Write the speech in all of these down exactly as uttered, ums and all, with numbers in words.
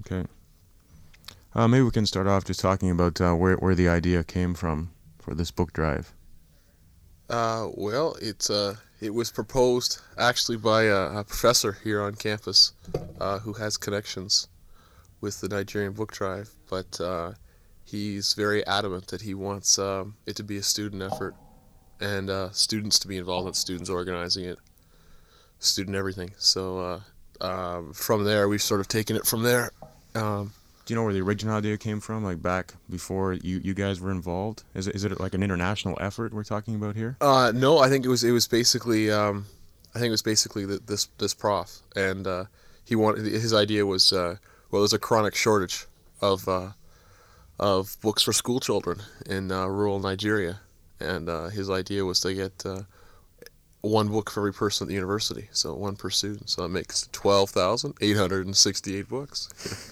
Okay. Uh, maybe we can start off just talking about uh, where where the idea came from for this book drive. Uh, well, it's uh, it was proposed actually by a, a professor here on campus uh, who has connections with the Nigerian Book Drive, but uh, he's very adamant that he wants um, it to be a student effort and uh, students to be involved in it, students organizing it, student everything. So uh, um, from there, we've sort of taken it from there. Um, Do you know where the original idea came from, like back before you, you guys were involved? Is it, is it like an international effort we're talking about here? uh, no, I think it was it was basically um, I think it was basically the, this this prof, and uh, he wanted his idea was uh, well, there's a chronic shortage of uh, of books for school children in uh, rural Nigeria, and uh, his idea was to get uh, one book for every person at the university, so one per student. So that makes twelve thousand eight hundred sixty-eight books.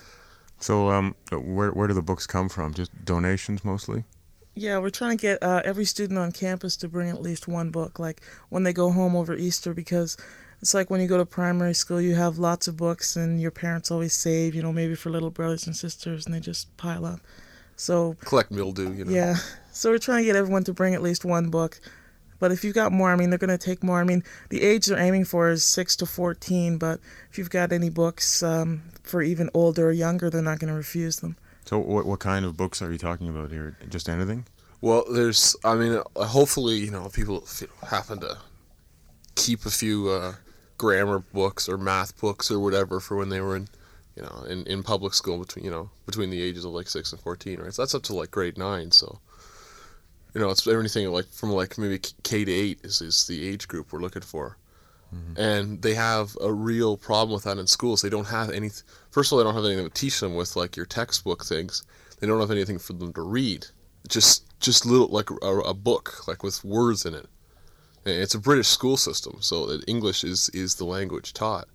So um, where where do the books come from? Just donations mostly? Yeah, we're trying to get uh, every student on campus to bring at least one book, like when they go home over Easter, because it's like when you go to primary school, you have lots of books and your parents always save, you know, maybe for little brothers and sisters, and they just pile up. So Collect mildew, you know. yeah, so we're trying to get everyone to bring at least one book. But if you've got more, I mean, they're going to take more. I mean, the age they're aiming for is six to fourteen, but if you've got any books um, for even older or younger, they're not going to refuse them. So what what kind of books are you talking about here? Just anything? Well, there's, I mean, uh, hopefully, you know, people f- happen to keep a few uh, grammar books or math books or whatever for when they were in, you know, in, in public school between, you know, between the ages of like six and fourteen, right? So that's up to like grade nine, so, you know, it's everything like from like maybe K to eight is, is the age group we're looking for. Mm-hmm. And they have a real problem with that in schools. They don't have any, first of all, they don't have anything to teach them with like your textbook things. They don't have anything for them to read. Just just little, like a, a book, like with words in it. And it's a British school system, so that English is, is the language taught.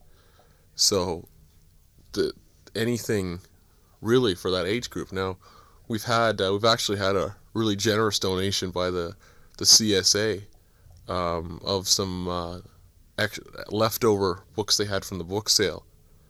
So the anything really for that age group. Now, we've had uh, we've actually had a really generous donation by the the C S A um, of some uh, ex- leftover books they had from the book sale,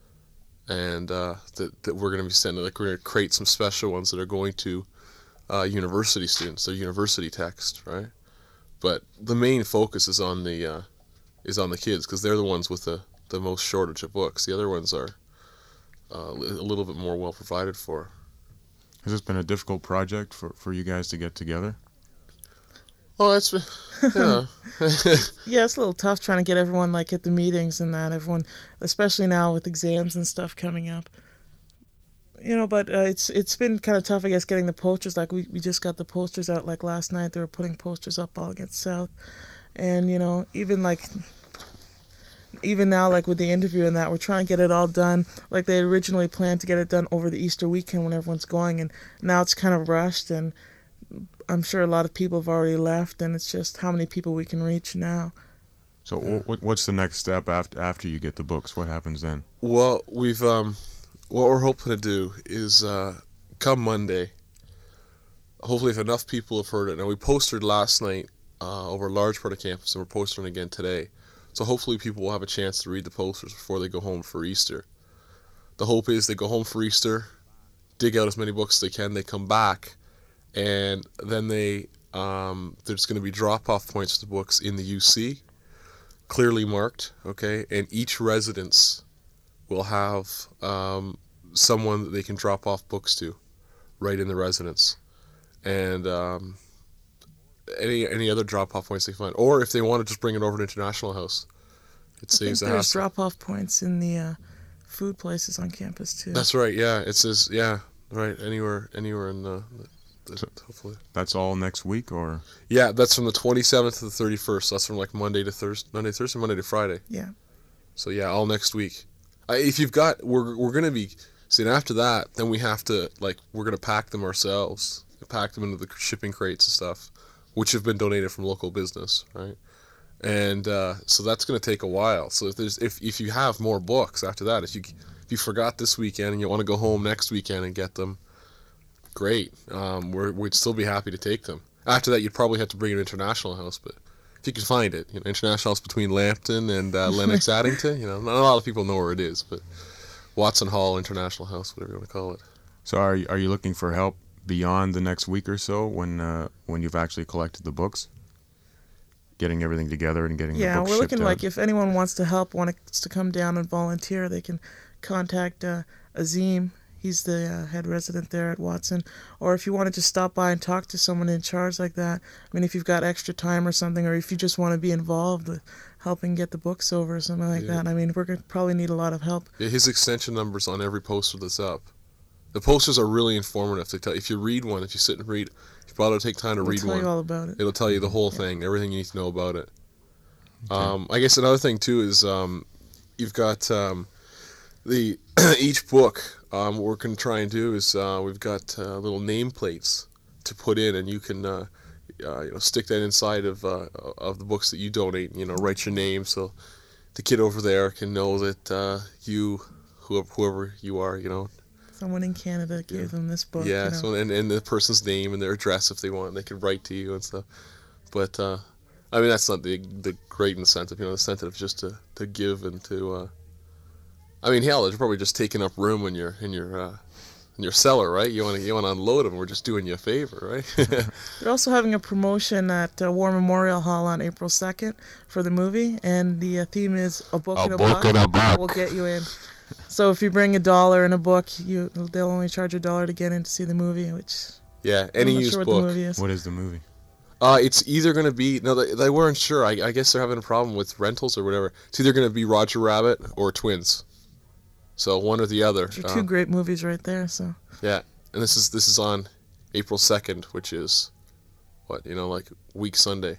and uh, that that we're going to be sending. Like we're going to create some special ones that are going to uh, university students. They're university text, right? But the main focus is on the uh, is on the kids because they're the ones with the, the most shortage of books. The other ones are uh, a little bit more well provided for. Has this been a difficult project for, for you guys to get together? Oh, that's yeah. Yeah, it's a little tough trying to get everyone like at the meetings and that. Everyone, especially now with exams and stuff coming up. You know, but uh, it's it's been kind of tough, I guess, getting the posters. Like we, we just got the posters out like last night. They were putting posters up all against South, and you know, even like even now, like with the interview and that, we're trying to get it all done. Like they originally planned to get it done over the Easter weekend when everyone's going, and now it's kind of rushed. And I'm sure a lot of people have already left, and it's just how many people we can reach now. So what what's the next step after after you get the books? What happens then? Well, we've um. What we're hoping to do is, uh, come Monday, hopefully if enough people have heard it. Now, we posted last night uh, over a large part of campus, and we're posting again today. So hopefully people will have a chance to read the posters before they go home for Easter. The hope is they go home for Easter, dig out as many books as they can, they come back, and then they um, there's going to be drop-off points for the books in the U C, clearly marked, okay, and each residence will have um, someone that they can drop off books to right in the residence. And um, any any other drop-off points they find. Or if they want to just bring it over to International House, it I saves think a there's hassle. drop-off points in the uh, food places on campus, too. That's right, yeah. It says, yeah, right, anywhere anywhere in the, the, the hopefully. That's all next week, or? Yeah, that's from the twenty-seventh to the thirty-first. That's from like Monday to Thursday, Monday, Thursday, Monday to Friday. Yeah. So yeah, all next week. Uh, if you've got, we're we're gonna be, see, and after that, then we have to, like, we're gonna pack them ourselves, pack them into the shipping crates and stuff, which have been donated from local business, right? And uh, so that's gonna take a while. So if there's, if if you have more books after that, if you if you forgot this weekend and you want to go home next weekend and get them, great. Um, we're, we'd still be happy to take them. After that, you'd probably have to bring an International House, but if you can find it, you know, International House between Lambton and uh, Lennox Addington, you know, not a lot of people know where it is, but Watson Hall International House, whatever you want to call it. So are you, are you looking for help beyond the next week or so when uh, when you've actually collected the books? Getting everything together and getting Yeah, the books we're shipped looking out? like if anyone wants to help, wants to come down and volunteer, they can contact uh, Azim. He's the uh, head resident there at Watson. Or if you want to just stop by and talk to someone in charge like that, I mean, if you've got extra time or something, or if you just want to be involved with helping get the books over or something like Yeah. that, I mean, we're going to probably need a lot of help. Yeah, his extension number's on every poster that's up. The posters are really informative. They tell, if you read one, if you sit and read, if you bother to take time to We'll read tell one, you all about it. it'll tell you the whole Yeah. thing, everything you need to know about it. Um, I guess another thing too is um, you've got um, the each book. Um, what we're going to try and do is uh, we've got uh, little nameplates to put in, and you can uh, uh, you know stick that inside of uh, of the books that you donate. You know, write your name so the kid over there can know that uh, you, whoever, whoever you are, you know. Someone in Canada gave Yeah. them this book. Yeah, you know. so and, and the person's name and their address if they want, they can write to you and stuff. But uh, I mean, that's not the the great incentive. You know, the incentive is just to, to give and to. Uh, I mean, hell, it's probably just taking up room in your in your uh, in your cellar, right? You want to you want to unload them. We're just doing you a favor, right? They're also having a promotion at uh, War Memorial Hall on April second for the movie, and the uh, theme is a book A and a book buck. and a buck. We'll get you in. So if you bring a dollar and a book, you they'll only charge a dollar to get in to see the movie, which Yeah, any I'm not used sure what book. the movie is. What is the movie? Uh, it's either going to be no, they, they weren't sure. I, I guess they're having a problem with rentals or whatever. It's either going to be Roger Rabbit or Twins. So one or the other. Which are Uh, two great movies right there. So Yeah, and this is this is on April second, which is what you know, like week Sunday.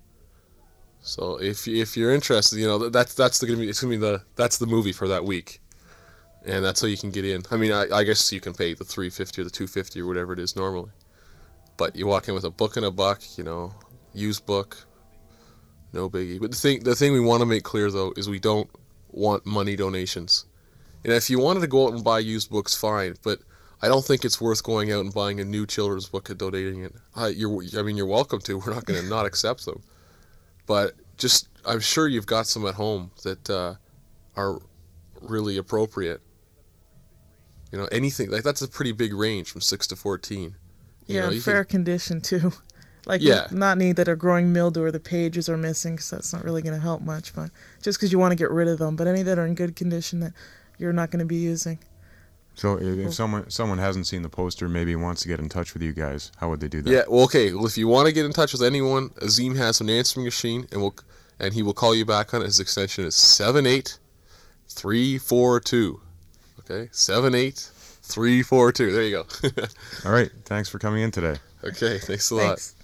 So if you- if you're interested, you know that's that's the gonna be it's gonna be the that's the movie for that week, and that's how you can get in. I mean, I, I guess you can pay the three fifty or the two fifty or whatever it is normally, but you walk in with a book and a buck, you know, used book, no biggie. But the thing the thing we want to make clear though is we don't want money donations. And if you wanted to go out and buy used books, fine, but I don't think it's worth going out and buying a new children's book and donating it. I, you're, I mean, you're welcome to. We're not going to not accept them. But just, I'm sure you've got some at home that uh, are really appropriate. You know, anything, like that's a pretty big range from six to fourteen. You yeah, know, in you fair can- condition too. Like Yeah. not any that are growing mildew or the pages are missing, because that's not really going to help much. But just because you want to get rid of them, but any that are in good condition that you're not going to be using. So if, if someone someone hasn't seen the poster, maybe wants to get in touch with you guys, how would they do that? Yeah, well, okay. Well, if you want to get in touch with anyone, Azim has an answering machine, and will and he will call you back on it. His extension is seven eight three four two. Okay, seven eight three four two. There you go. All right. Thanks for coming in today. Okay, thanks a lot. Thanks.